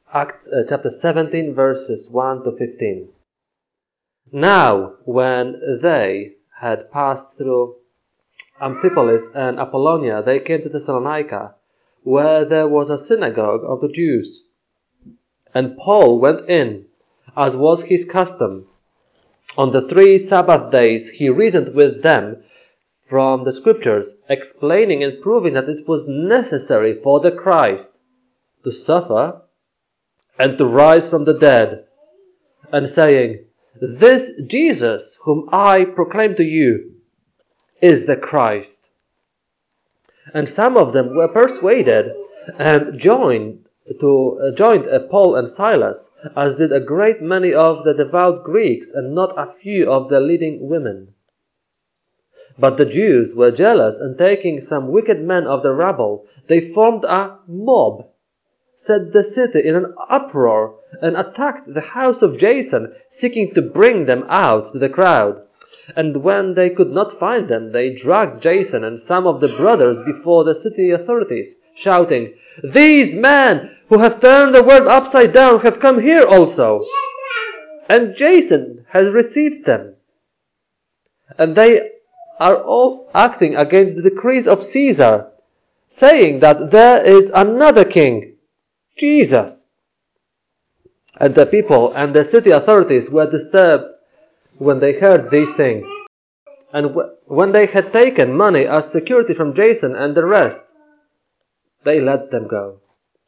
chapter 17, verses 1 to 15. Now, when they had passed through Amphipolis and Apollonia, they came to Thessalonica, where there was a synagogue of the Jews. And Paul went in, as was his custom. On the 3 Sabbath days he reasoned with them from the Scriptures, explaining and proving that it was necessary for the Christ to suffer and to rise from the dead, and saying, "This Jesus whom I proclaim to you is the Christ." And some of them were persuaded and joined Paul and Silas, as did a great many of the devout Greeks and not a few of the leading women. But the Jews were jealous, and taking some wicked men of the rabble, they formed a mob, set the city in an uproar, and attacked the house of Jason, seeking to bring them out to the crowd. And when they could not find them, they dragged Jason and some of the brothers before the city authorities, shouting, "These men who have turned the world upside down have come here also, and Jason has received them. And they are all acting against the decrees of Caesar, saying that there is another king, Jesus." And the people and the city authorities were disturbed when they heard these things. And when they had taken money as security from Jason and the rest, they let them go.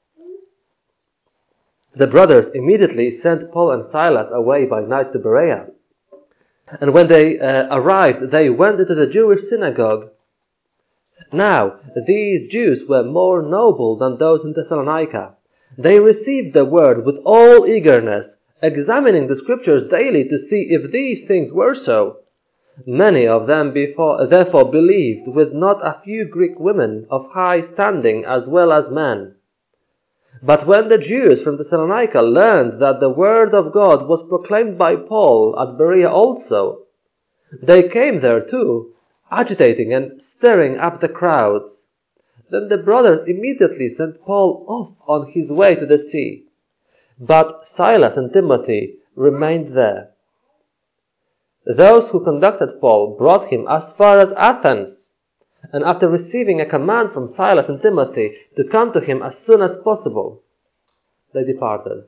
The brothers immediately sent Paul and Silas away by night to Berea. And when they arrived, they went into the Jewish synagogue. Now, these Jews were more noble than those in Thessalonica. They received the word with all eagerness, examining the Scriptures daily to see if these things were so. Many of them therefore believed, with not a few Greek women of high standing as well as men. But when the Jews from Thessalonica learned that the word of God was proclaimed by Paul at Berea also, they came there too, agitating and stirring up the crowds. Then the brothers immediately sent Paul off on his way to the sea, but Silas and Timothy remained there. Those who conducted Paul brought him as far as Athens, and after receiving a command from Silas and Timothy to come to him as soon as possible, they departed.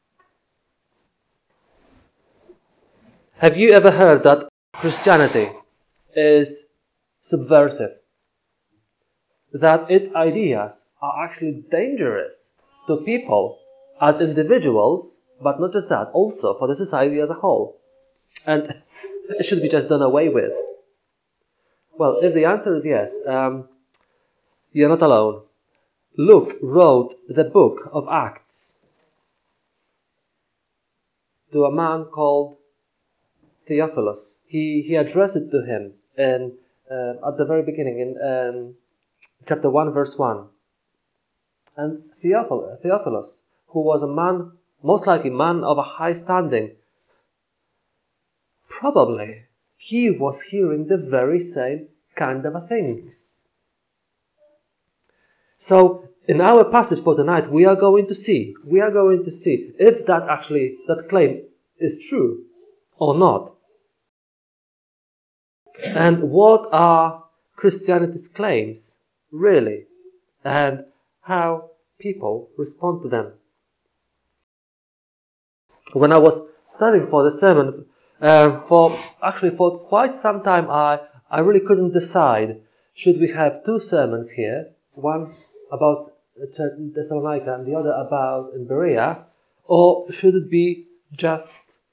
Have you ever heard that Christianity is subversive? That its ideas are actually dangerous to people as individuals, but not just that, also for the society as a whole. And it should be just done away with. Well, if the answer is yes, you're not alone. Luke wrote the book of Acts to a man called Theophilus. He addressed it to him at the very beginning in chapter 1, verse 1. And Theophilus, who was a man, most likely man of a high standing, probably he was hearing the very same kind of things. So in our passage for tonight, we are going to see if that claim is true or not. And what are Christianity's claims really, and how people respond to them. When I was studying for the sermon, for quite some time, I really couldn't decide, should we have two sermons here, one about church in Thessalonica and the other about in Berea, or should it be just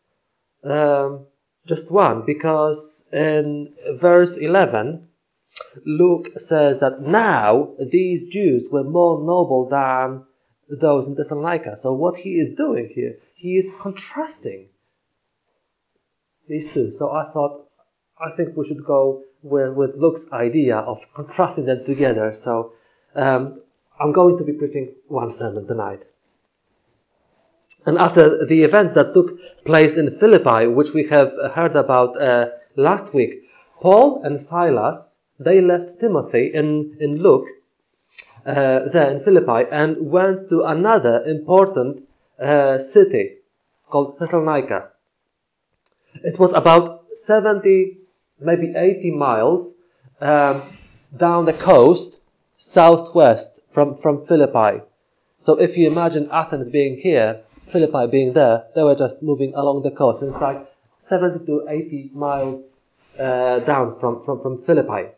one? Because in verse 11, Luke says that now these Jews were more noble than those in Thessalonica. So what he is doing here, he is contrasting these two. So I think we should go with Luke's idea of contrasting them together. So I'm going to be preaching one sermon tonight. And after the events that took place in Philippi, which we have heard about last week, Paul and Silas, they left Timothy in Luke there in Philippi and went to another important city called Thessalonica. It was about 70, maybe 80 miles down the coast, southwest from Philippi. So if you imagine Athens being here, Philippi being there, they were just moving along the coast. It's like 70 to 80 miles down from Philippi.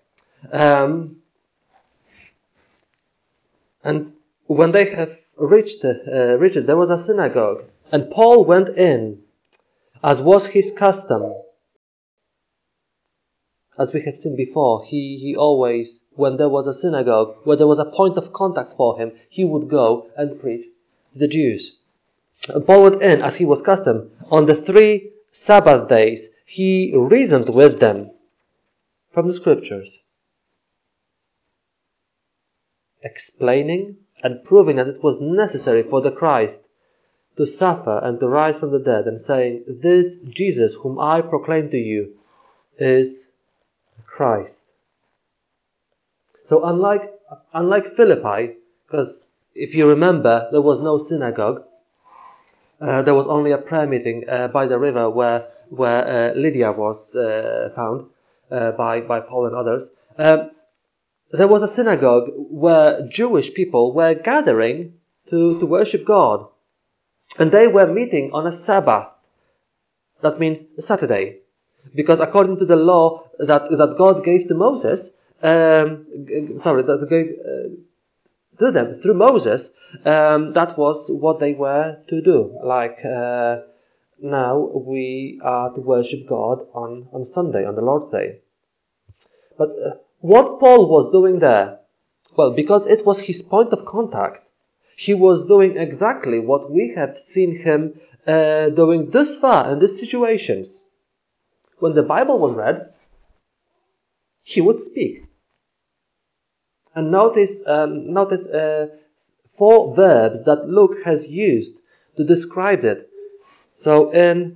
And when they have reached it, there was a synagogue. And Paul went in, as was his custom. As we have seen before, he always, when there was a synagogue, where there was a point of contact for him, he would go and preach to the Jews. And Paul went in, as he was custom. On the 3 Sabbath days, he reasoned with them from the Scriptures, explaining and proving that it was necessary for the Christ to suffer and to rise from the dead, and saying, "This Jesus whom I proclaim to you is Christ." So unlike Philippi, because if you remember, there was no synagogue. There was only a prayer meeting by the river where Lydia was found by Paul and others. There was a synagogue where Jewish people were gathering to worship God. And they were meeting on a Sabbath. That means Saturday. Because according to the law that God gave to Moses, that gave to them through Moses, that was what they were to do. Like now we are to worship God on Sunday, on the Lord's Day. But what Paul was doing there, well, because it was his point of contact, he was doing exactly what we have seen him doing thus far in these situations. When the Bible was read, he would speak. And notice 4 verbs that Luke has used to describe it. So in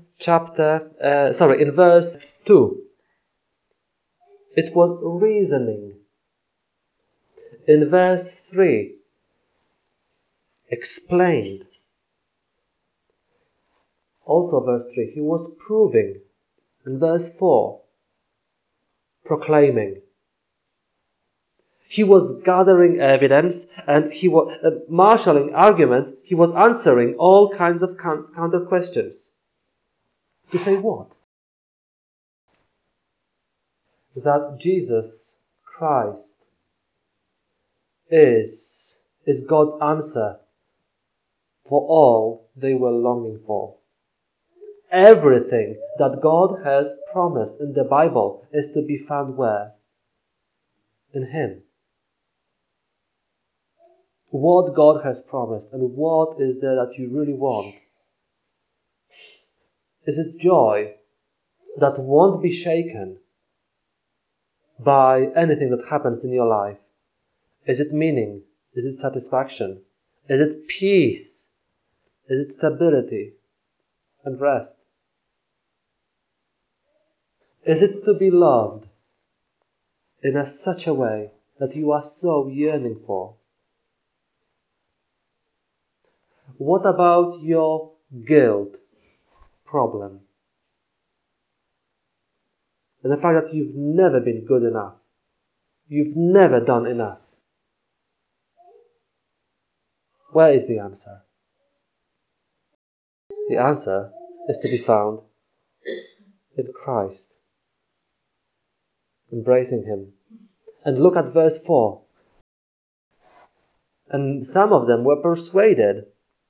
verse 2, it was reasoning. In verse 3, explained. Also verse 3, he was proving. In verse 4, proclaiming. He was gathering evidence and he was marshalling arguments. He was answering all kinds of counter questions. To say what? That Jesus Christ is God's answer for all they were longing for. Everything that God has promised in the Bible is to be found where? In Him. What God has promised and what is there that you really want? Is it joy that won't be shaken by anything that happens in your life? Is it meaning? Is it satisfaction? Is it peace? Is it stability and rest? Is it to be loved in such a way that you are so yearning for? What about your guilt problem? And the fact that you've never been good enough. You've never done enough. Where is the answer? The answer is to be found in Christ. Embracing Him. And look at verse 4. And some of them were persuaded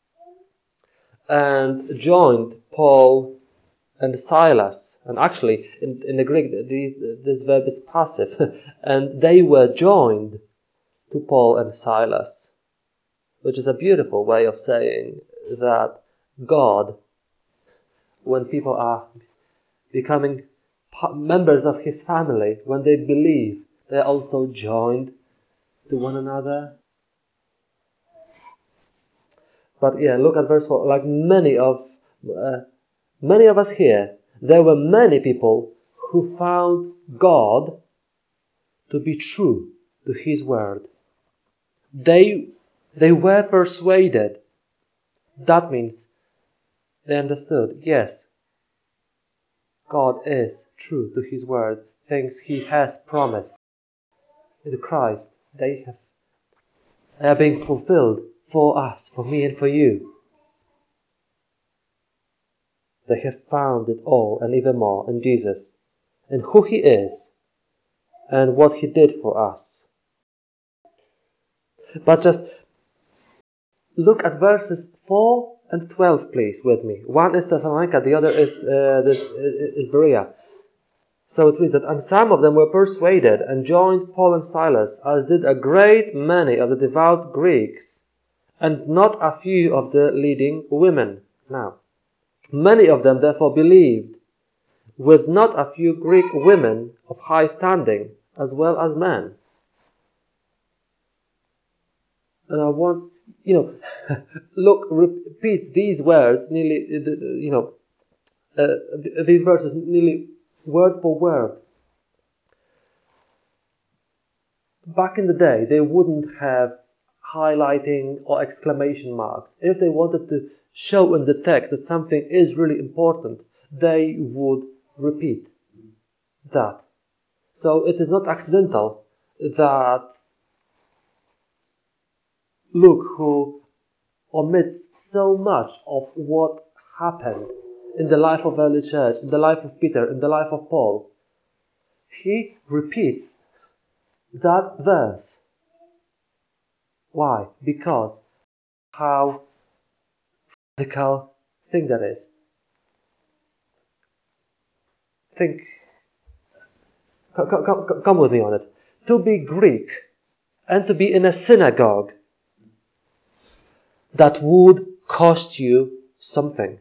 and joined Paul and Silas. And actually, in the Greek, this verb is passive. And they were joined to Paul and Silas, which is a beautiful way of saying that God, when people are becoming members of His family, when they believe, they're also joined to one another. But yeah, look at verse 4. Like many of us here, there were many people who found God to be true to His word. They were persuaded. That means They understood, yes, God is true to His word, things He has promised in Christ, they are being fulfilled for us, for me and for you. They have found it all and even more in Jesus, in who He is and what He did for us. But just look at verses 4 and 12, please, with me. One is Thessalonica, the other is Berea. So it reads that, and some of them were persuaded and joined Paul and Silas, as did a great many of the devout Greeks, and not a few of the leading women. Now, many of them therefore believed, with not a few Greek women of high standing, as well as men. And I want, look, repeat these words nearly, these verses nearly word for word. Back in the day, they wouldn't have highlighting or exclamation marks. If they wanted to show in the text that something is really important, they would repeat that. So it is not accidental that Luke, who omits so much of what happened in the life of early church, in the life of Peter, in the life of Paul, he repeats that verse. Why? Because how radical thing that is. Think, come with me on it. To be Greek and to be in a synagogue, that would cost you something.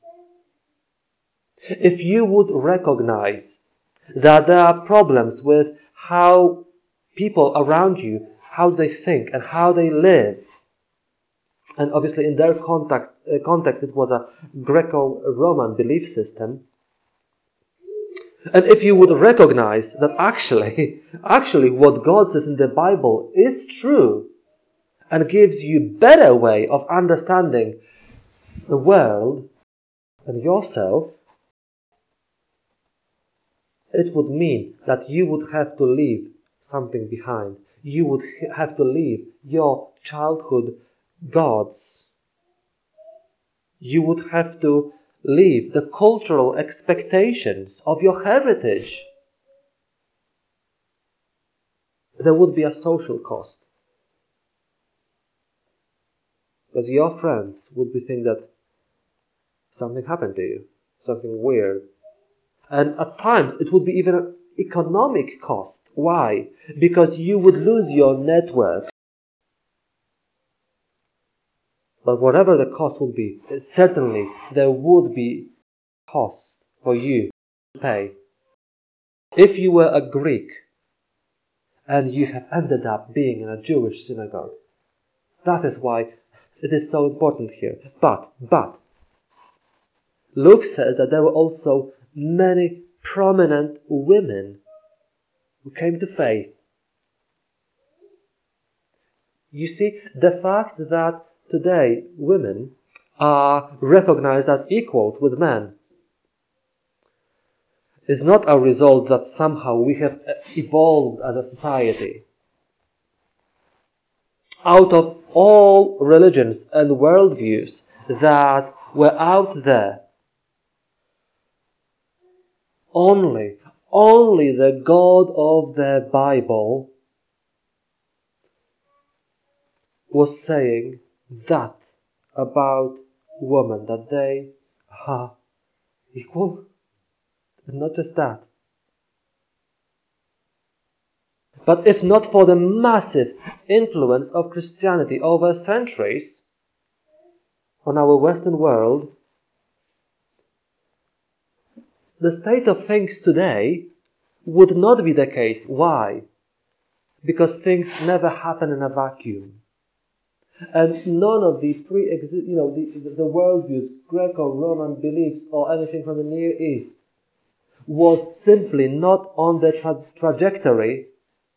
If you would recognize that there are problems with how people around you, how they think and how they live, and obviously in their context it was a Greco-Roman belief system, and if you would recognize that actually what God says in the Bible is true and gives you better way of understanding the world and yourself, it would mean that you would have to leave something behind. You would have to leave your childhood gods. You would have to leave the cultural expectations of your heritage. There would be a social cost. Because your friends would be thinking that something happened to you, something weird. And at times it would be even an economic cost. Why? Because you would lose your network. But whatever the cost would be, certainly there would be cost for you to pay. If you were a Greek and you have ended up being in a Jewish synagogue, that is why it is so important here. But Luke says that there were also many prominent women who came to faith. You see, the fact that today women are recognized as equals with men is not a result that somehow we have evolved as a society. Out of all religions and worldviews that were out there, only the God of the Bible was saying that about women, that they are equal. And not just that. But if not for the massive influence of Christianity over centuries on our Western world, the state of things today would not be the case. Why? Because things never happen in a vacuum. And none of the the worldviews, Greco-Roman beliefs or anything from the Near East was simply not on the trajectory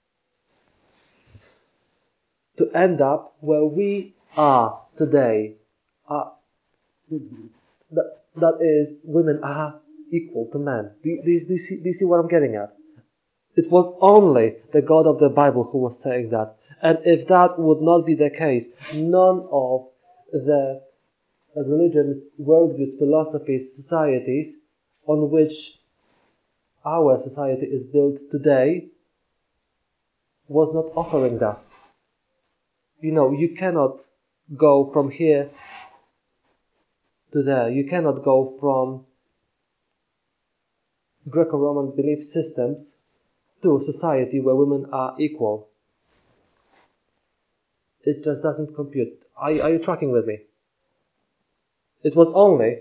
to end up where we are today. that is, women are equal to men. Do you see what I'm getting at? It was only the God of the Bible who was saying that. And if that would not be the case, none of the religions, worldviews, philosophies, societies on which our society is built today was not offering that. You cannot go from here to there. You cannot go from Greco-Roman belief systems to a society where women are equal. It just doesn't compute. Are you tracking with me? It was only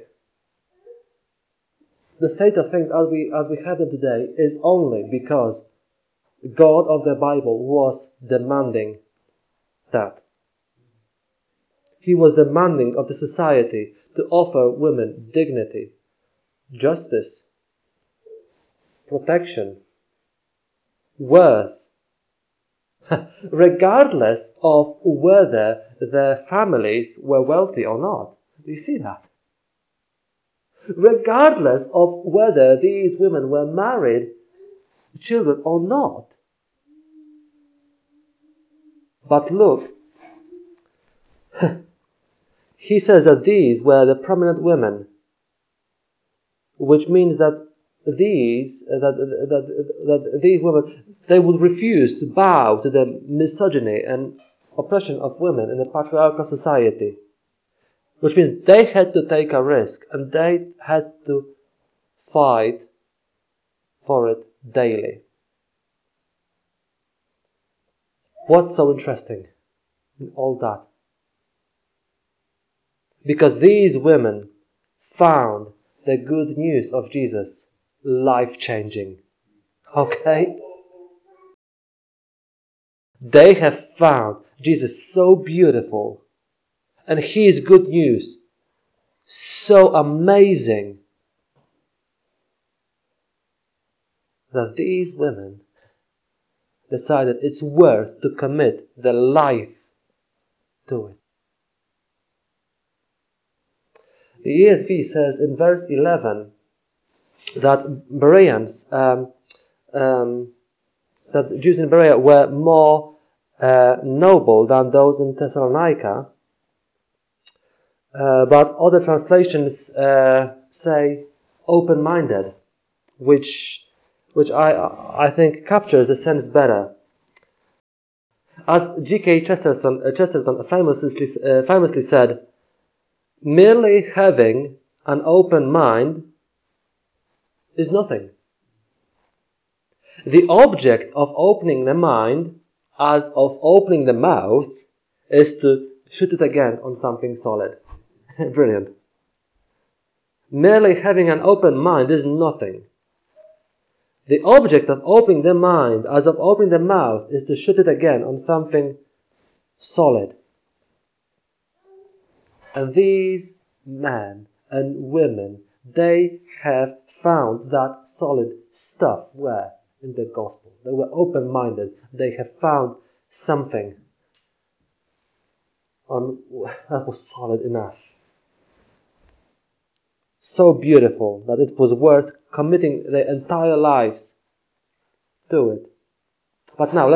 the state of things as we have them today is only because God of the Bible was demanding that. He was demanding of the society to offer women dignity, justice, protection, worth, regardless of whether their families were wealthy or not. Do you see that? Regardless of whether these women were married, children or not. But look, he says that these were the prominent women, which means that these women, they would refuse to bow to the misogyny and oppression of women in a patriarchal society, which means they had to take a risk and they had to fight for it daily. What's so interesting in all that? Because these women found the good news of Jesus life-changing. Okay? They have found Jesus so beautiful and His good news so amazing that these women decided it's worth to commit their life to it. The ESV says in verse 11 that Bereans, that Jews in Berea were more noble than those in Thessalonica, but other translations say open-minded, which I think captures the sense better. As G.K. Chesterton famously said, merely having an open mind is nothing. The object of opening the mind, as of opening the mouth, is to shoot it again on something solid. Brilliant. Merely having an open mind is nothing. The object of opening the mind, as of opening the mouth, is to shoot it again on something solid. And these men and women, they have found that solid stuff where? In the gospel. They were open-minded. They have found something that was solid enough. So beautiful that it was worth committing their entire lives to it. But now,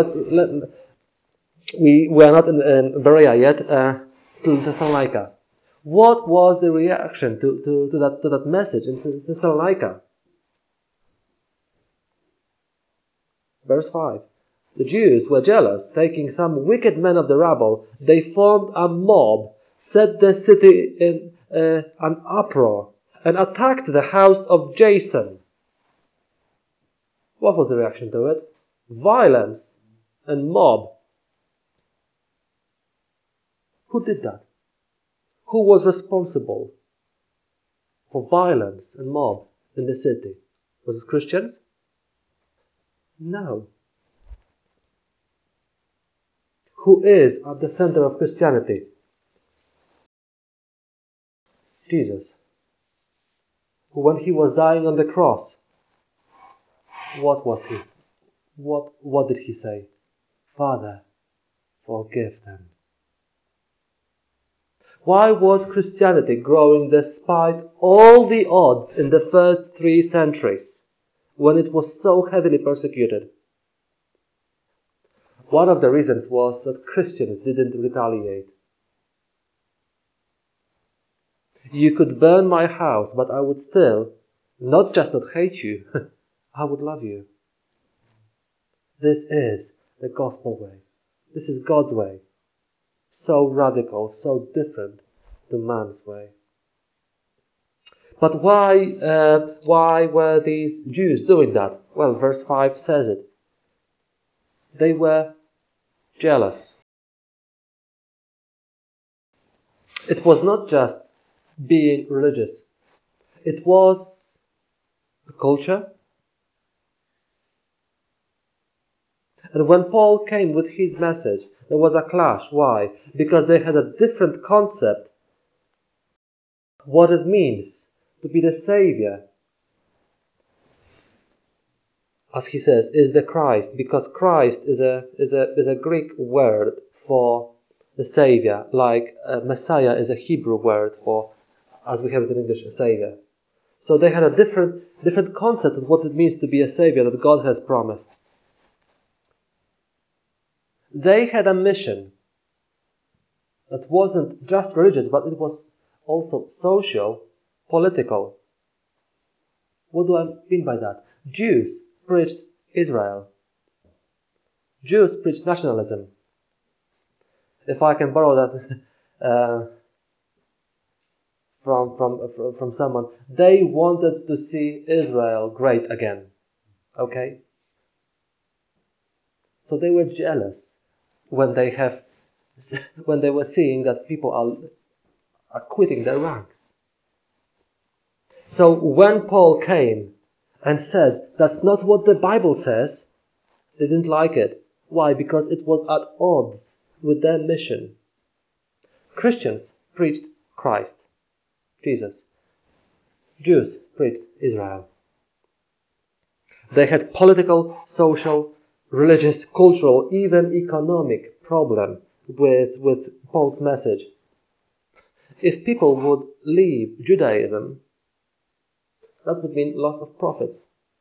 we are not in Berea yet, to Thessalonica. What was the reaction to that message in Thessalonica? Verse 5. The Jews were jealous, taking some wicked men of the rabble. They formed a mob, set the city in an uproar, and attacked the house of Jason. What was the reaction to it? Violence and mob. Who did that? Who was responsible for violence and mob in the city? Was it Christians? No. Who is at the center of Christianity? Jesus. Who, when He was dying on the cross, what was He? What did He say? Father, forgive them. Why was Christianity growing despite all the odds in the first 3 centuries when it was so heavily persecuted? One of the reasons was that Christians didn't retaliate. You could burn my house, but I would still not just not hate you, I would love you. This is the gospel way. This is God's way. So radical, so different to man's way. But why were these Jews doing that? Well, verse 5 says it. They were jealous. It was not just being religious. It was a culture. And when Paul came with his message, there was a clash. Why? Because they had a different concept what it means to be the Savior. As he says, is the Christ, because Christ is a Greek word for the Savior, like Messiah is a Hebrew word for, as we have it in English, a Savior. So they had a different concept of what it means to be a Savior that God has promised. They had a mission that wasn't just religious, but it was also social, political. What do I mean by that? Jews preached Israel. Jews preached nationalism. If I can borrow that from someone, they wanted to see Israel great again. Okay? So they were jealous when they were seeing that people are quitting their ranks. So when Paul came and said that's not what the Bible says, they didn't like it. Why? Because it was at odds with their mission. Christians preached Christ, Jesus. Jews preached Israel. They had political, social, religious, cultural, even economic problem with Paul's message. If people would leave Judaism, that would mean loss of profits.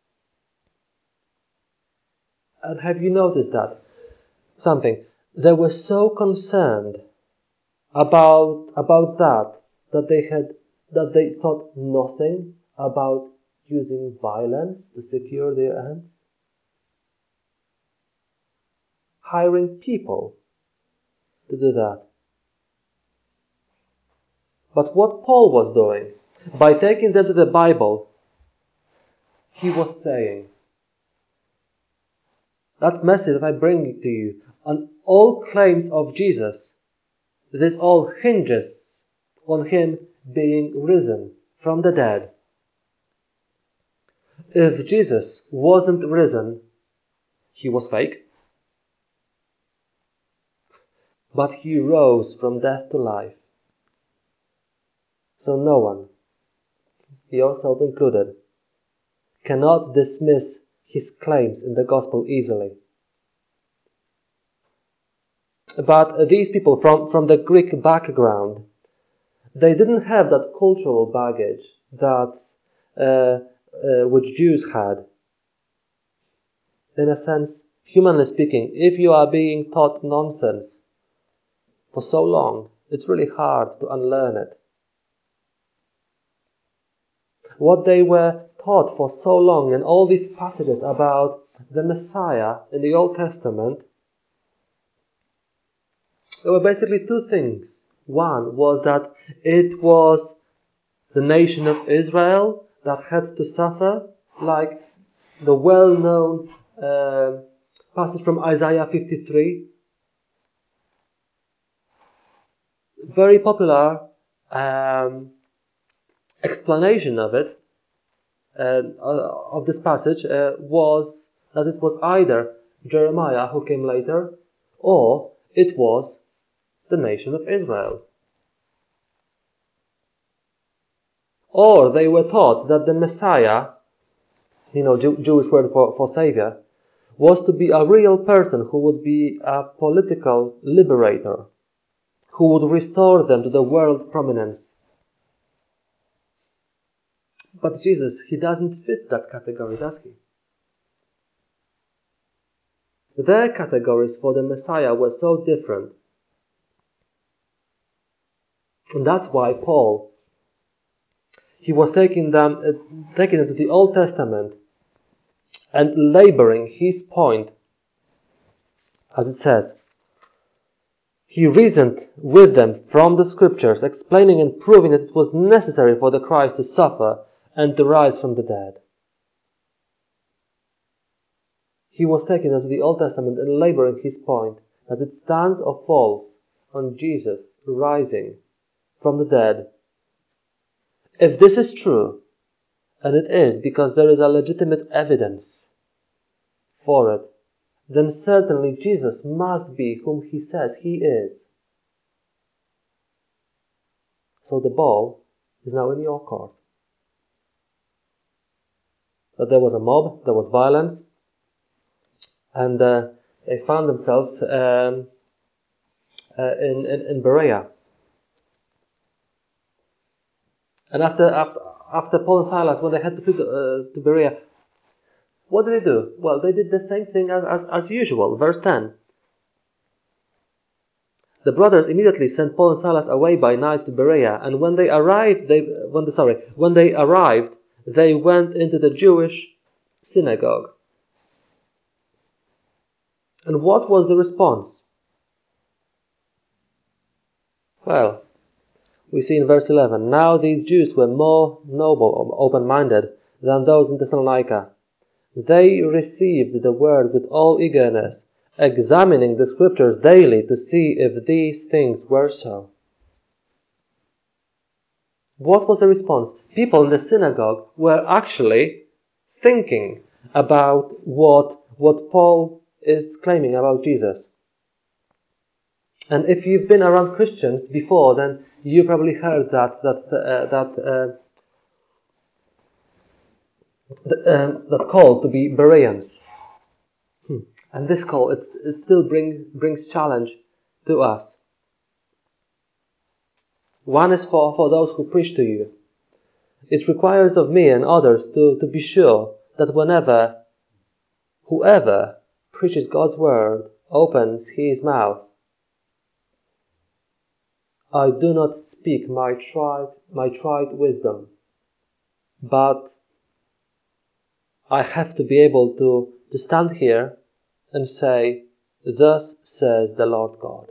And have you noticed that? Something. They were so concerned about that they thought nothing about using violence to secure their ends. Hiring people to do that. But what Paul was doing, by taking them to the Bible, he was saying, that message that I bring to you, and all claims of Jesus, this all hinges on him being risen from the dead. If Jesus wasn't risen, he was fake. But he rose from death to life. So no one, yourself included, cannot dismiss his claims in the gospel easily. But these people from the Greek background, they didn't have that cultural baggage that which Jews had. In a sense, humanly speaking, if you are being taught nonsense for so long, it's really hard to unlearn it. What they were taught for so long in all these passages about the Messiah in the Old Testament, there were basically two things. One was that it was the nation of Israel that had to suffer, like the well-known passage from Isaiah 53. Very popular explanation of it, of this passage, was that it was either Jeremiah who came later, or it was the nation of Israel. Or they were taught that the Messiah, Jewish word for Savior, was to be a real person who would be a political liberator, who would restore them to the world prominence. But Jesus, he doesn't fit that category, does he? Their categories for the Messiah were so different. And that's why Paul, he was taking them to the Old Testament and laboring his point, as it says. He reasoned with them from the scriptures, explaining and proving that it was necessary for the Christ to suffer and to rise from the dead. He was taking them to the Old Testament and laboring his point that it stands or falls on Jesus rising from the dead. If this is true, and it is because there is a legitimate evidence for it, then certainly Jesus must be whom he says he is. So the ball is now in your court. But there was a mob, there was violence, and they found themselves in Berea. And after Paul and Silas, when they had to flee to Berea, what did they do? Well, they did the same thing as usual. Verse 10. The brothers immediately sent Paul and Silas away by night to Berea, and when they arrived, they went into the Jewish synagogue. And what was the response? Well, we see in verse 11, now these Jews were more noble or open-minded than those in Thessalonica. They received the word with all eagerness, examining the scriptures daily to see if these things were so. What was the response? People in the synagogue were actually thinking about what Paul is claiming about Jesus. And if you've been around Christians before, then you probably heard that call to be Bereans. And this call, it still brings challenge to us. One is for those who preach to you. It requires of me and others to be sure that whoever preaches God's word opens his mouth, I do not speak my tried wisdom, but I have to be able to stand here and say, thus says the Lord God.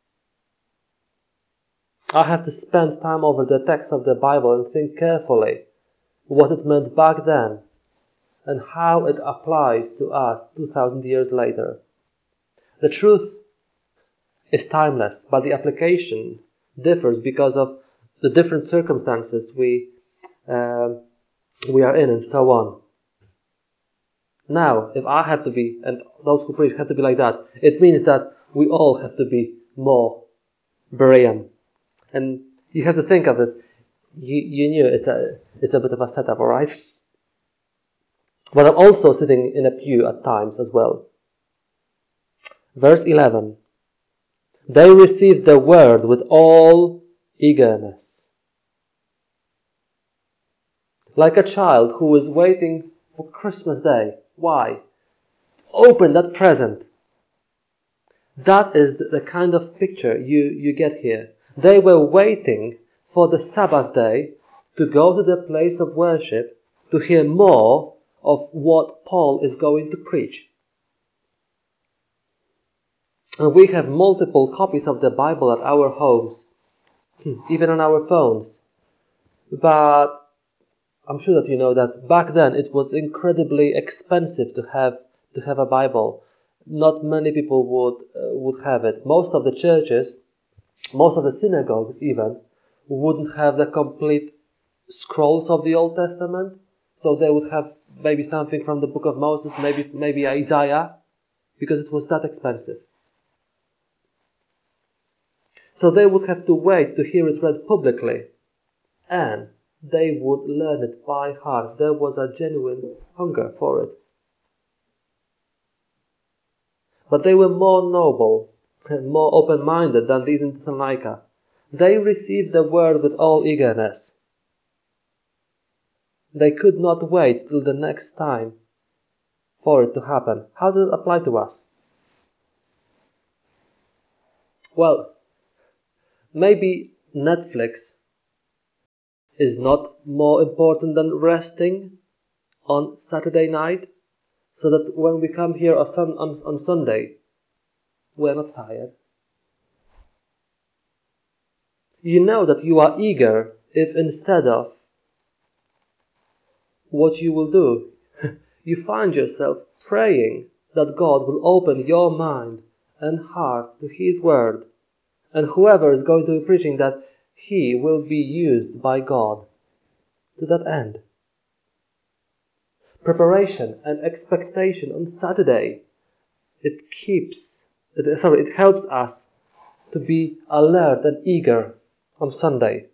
I have to spend time over the text of the Bible and think carefully what it meant back then and how it applies to us 2,000 years later. The truth is timeless, but the application differs because of the different circumstances we are in and so on. Now, if I have to be, and those who preach have to be like that, it means that we all have to be more Berean. And you have to think of it. You knew it's a bit of a setup, alright? But I'm also sitting in a pew at times as well. Verse 11. They received the word with all eagerness. Like a child who is waiting for Christmas Day. Why? Open that present. That is the kind of picture you get here. They were waiting for the Sabbath day to go to the place of worship to hear more of what Paul is going to preach. And we have multiple copies of the Bible at our homes, even on our phones. But I'm sure that you know that back then it was incredibly expensive to have a Bible. Not many people would have it. Most of the churches, most of the synagogues even, wouldn't have the complete scrolls of the Old Testament. So they would have maybe something from the book of Moses, maybe Isaiah, because it was that expensive. So they would have to wait to hear it read publicly, and they would learn it by heart. There was a genuine hunger for it. But they were more noble more open-minded than these in Thessalonica. They received the word with all eagerness. They could not wait till the next time for it to happen. How does it apply to us? Well, maybe Netflix is not more important than resting on Saturday night, so that when we come here on Sunday, we're not tired. You know that you are eager if instead of what you will do, you find yourself praying that God will open your mind and heart to His Word, and whoever is going to be preaching, that he will be used by God to that end. Preparation and expectation on Saturday, it helps us to be alert and eager on Sunday.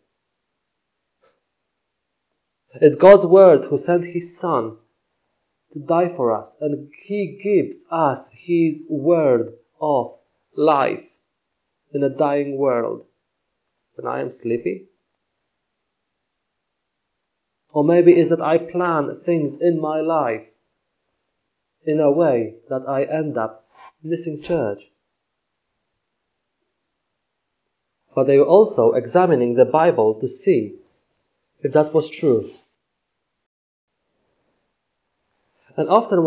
It's God's Word who sent His Son to die for us, and He gives us His Word of life in a dying world. When I am sleepy? Or maybe it's that I plan things in my life in a way that I end up missing church. But they were also examining the Bible to see if that was true. And often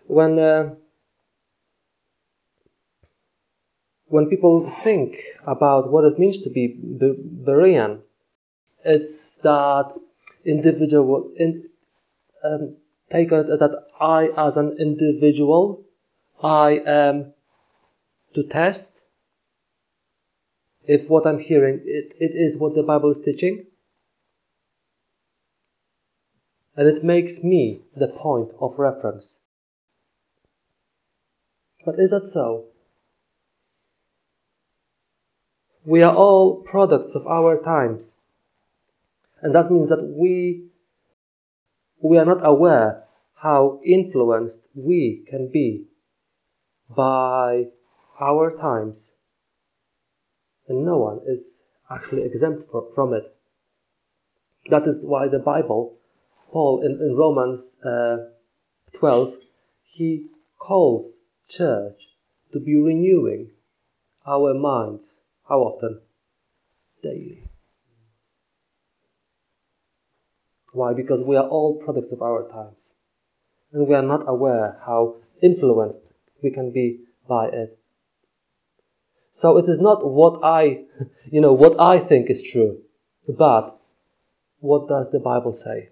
when people think about what it means to be Berean, it's that individual take it that I, as an individual, I am to test if what I'm hearing it is what the Bible is teaching, and it makes me the point of reference. But is that so? We are all products of our times, and that means that we are not aware how influenced we can be by our times, and no one is actually exempt from it. That is why the Bible, Paul in Romans 12, he calls church to be renewing our minds. How often? Daily. Why? Because we are all products of our times, and we are not aware how influenced we can be by it. So it is not what I think is true, but what does the Bible say?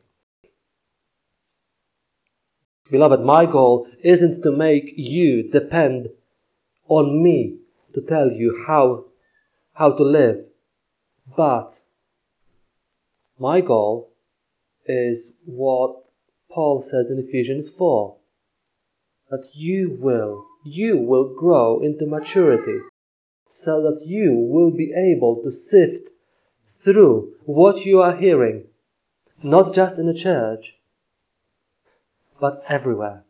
Beloved, my goal isn't to make you depend on me to tell you how to live, but my goal is what Paul says in Ephesians 4, that you will grow into maturity, so that you will be able to sift through what you are hearing, not just in the church, but everywhere.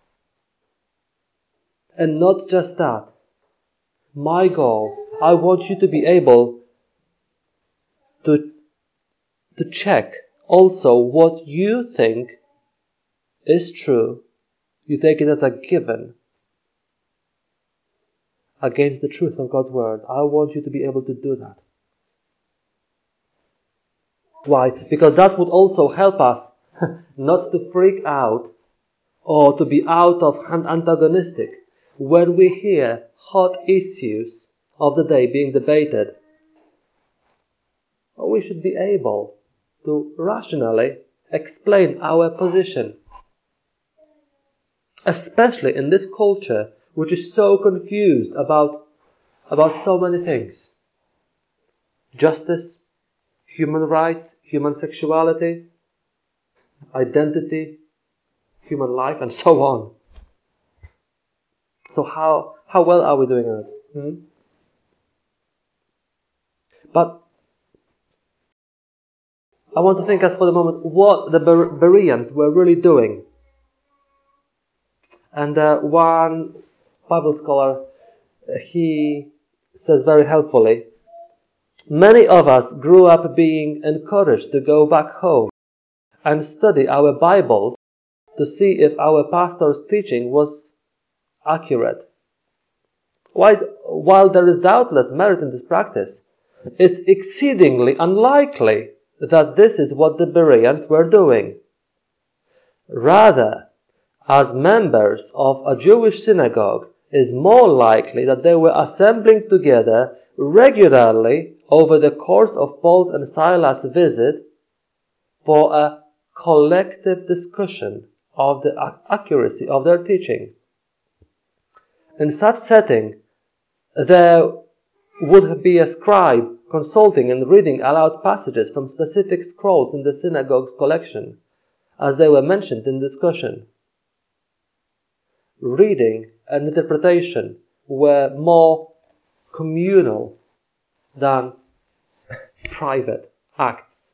And not just that. My goal, I want you to be able to check also what you think is true. You take it as a given against the truth of God's Word. I want you to be able to do that. Why? Because that would also help us not to freak out or to be out of antagonistic when we hear hot issues of the day being debated. We should be able to rationally explain our position, especially in this culture which is so confused about so many things. Justice, human rights, human sexuality, identity, human life, and so on. So how well are we doing it? But I want to think as for the moment what the Bereans were really doing. And one Bible scholar, he says very helpfully, many of us grew up being encouraged to go back home and study our Bibles to see if our pastor's teaching was accurate. While there is doubtless merit in this practice, it's exceedingly unlikely that this is what the Bereans were doing. Rather, as members of a Jewish synagogue, it is more likely that they were assembling together regularly over the course of Paul's and Silas' visit for a collective discussion of the accuracy of their teaching. In such setting, there would be a scribe consulting and reading aloud passages from specific scrolls in the synagogue's collection, as they were mentioned in discussion. Reading and interpretation were more communal than private acts.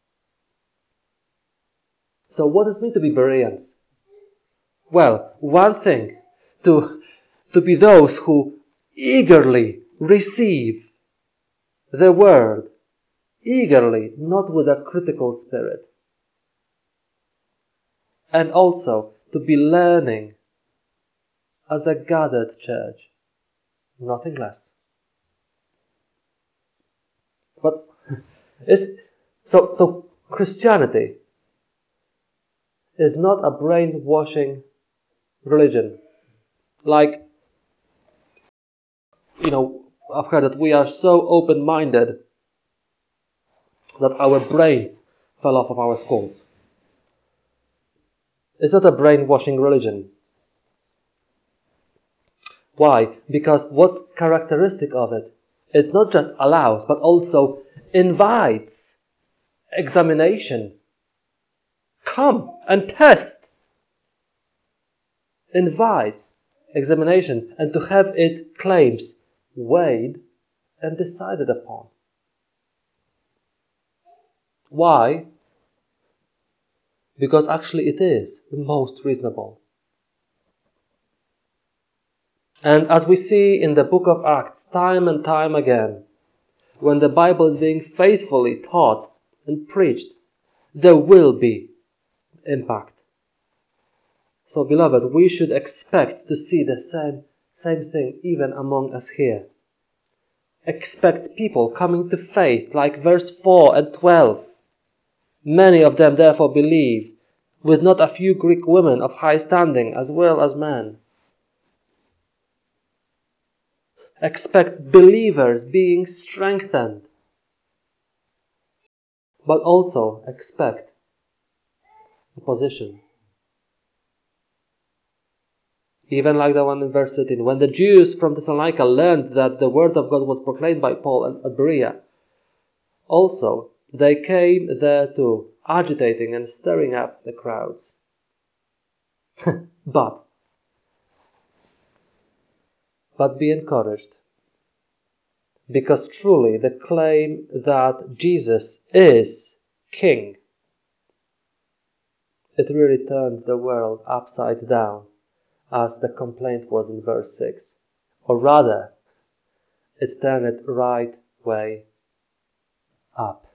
So what does it mean to be Bereans? Well, one thing, to be those who eagerly receive the word, eagerly, not with a critical spirit. And also to be learning as a gathered church, nothing less. But so Christianity is not a brainwashing religion. Like, I've heard that we are so open-minded that our brains fell off of our skulls. It's not a brainwashing religion. Why? Because what characteristic of it? It not just allows, but also invites examination. Come and test. Invites examination, and to have its claims weighed and decided upon. Why? Because actually it is the most reasonable. And as we see in the book of Acts, time and time again, when the Bible is being faithfully taught and preached, there will be impact. So, beloved, we should expect to see the same thing even among us here. Expect people coming to faith, like verse 4 and 12. Many of them therefore believed, with not a few Greek women of high standing as well as men. Expect believers being strengthened. But also expect opposition. Even like the one in verse 13. When the Jews from Thessalonica learned that the word of God was proclaimed by Paul at Berea, also they came there too, agitating and stirring up the crowds. But be encouraged, because truly the claim that Jesus is King, it really turned the world upside down, as the complaint was in verse 6. Or rather, it turned it right way up.